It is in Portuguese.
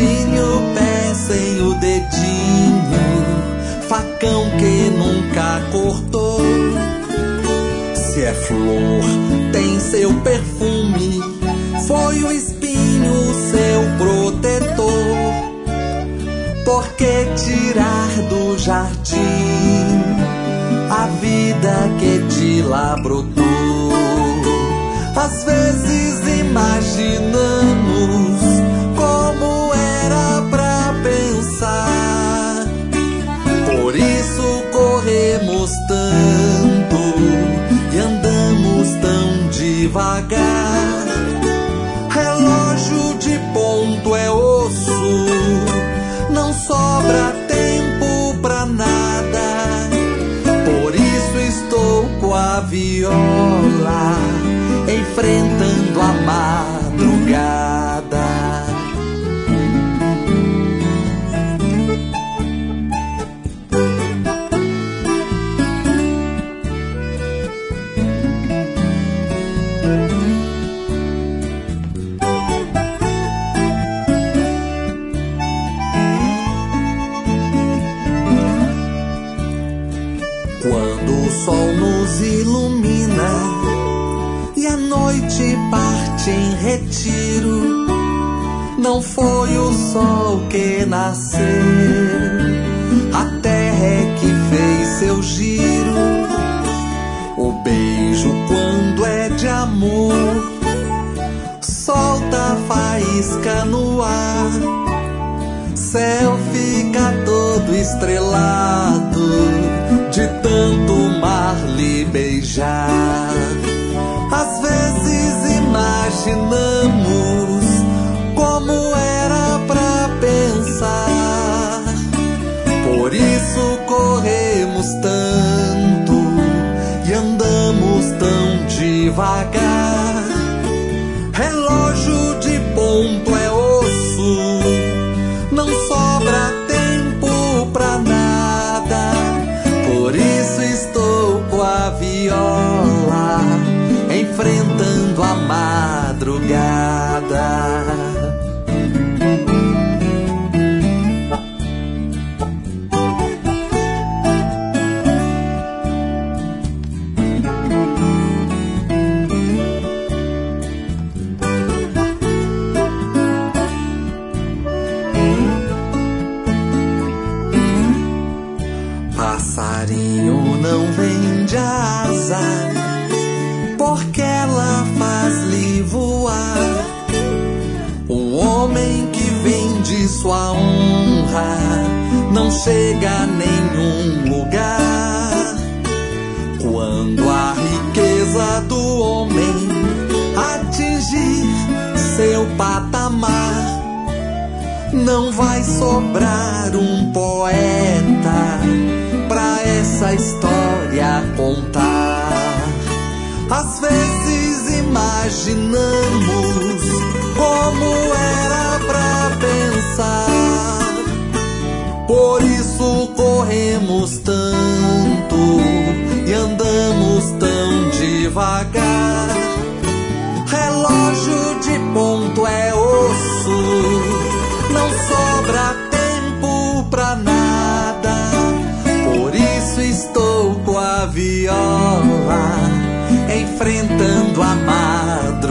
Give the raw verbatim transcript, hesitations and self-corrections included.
Dedinho, pé sem o dedinho, facão que nunca cortou. Se é flor, tem seu perfume, foi o espinho seu protetor. Por que tirar do jardim a vida que de lá brotou? Às vezes imaginamos como era pra pensar, por isso corremos tanto e andamos tão devagar. Relógio de ponto é osso, não sobra tempo pra nada. Por isso estou com a viola enfrentando a madrugada. Quando o sol nos ilumina e a noite parte em retiro, não foi o sol que nasceu, a terra é que fez seu giro. O beijo, quando é de amor, solta faísca no ar, céu fica todo estrelado de tanto mar lhe beijar. Às vezes imaginamos como era pra pensar, por isso corremos tanto e andamos tão devagar. Relógio de ponto é osso, não sobra tempo pra nada. Por isso estou com a viola enfrentando a madrugada. Passarinho não vende asa, porque ela faz-lhe voar. Um homem que vende sua honra não chega a nenhum lugar. Quando a riqueza do homem atingir seu patamar, não vai sobrar um poeta pra essa história contar. Às vezes imaginamos como era pra pensar, por isso corremos tanto e andamos tão devagar. Relógio de ponto é osso, não sobra tempo pra nada. Por isso estou com a viola enfrentando a madrugada.